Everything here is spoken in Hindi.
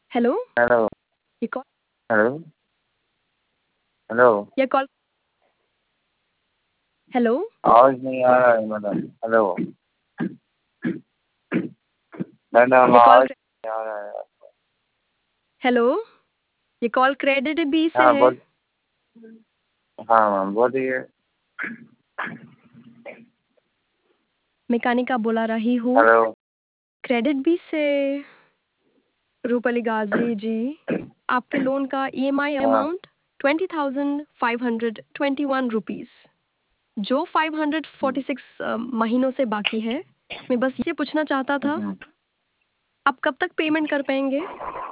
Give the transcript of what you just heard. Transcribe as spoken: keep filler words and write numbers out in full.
हेलो, हेलो ये कॉल हेलो हेलो ये कॉल हेलो, आवाज नहीं आ रहा है मैडम। हेलो मैडम ये कॉल आवाज क्रे- नहीं आ रहा है। हेलो, ये कॉल क्रेडिट बी से हाँ है। बोल। हाँ मैम बोलिए। मैकेनिका बोला रही हूँ हेलो क्रेडिट बी से। रूपली गाजी जी, आपके लोन का ईएमआई हाँ amount twenty thousand five hundred twenty one rupees जो फाइव हंड्रेड फोर्टी सिक्स महीनों से बाकी है। मैं बस ये पूछना चाहता था, हम्म। आप कब तक पेमेंट कर पाएंगे?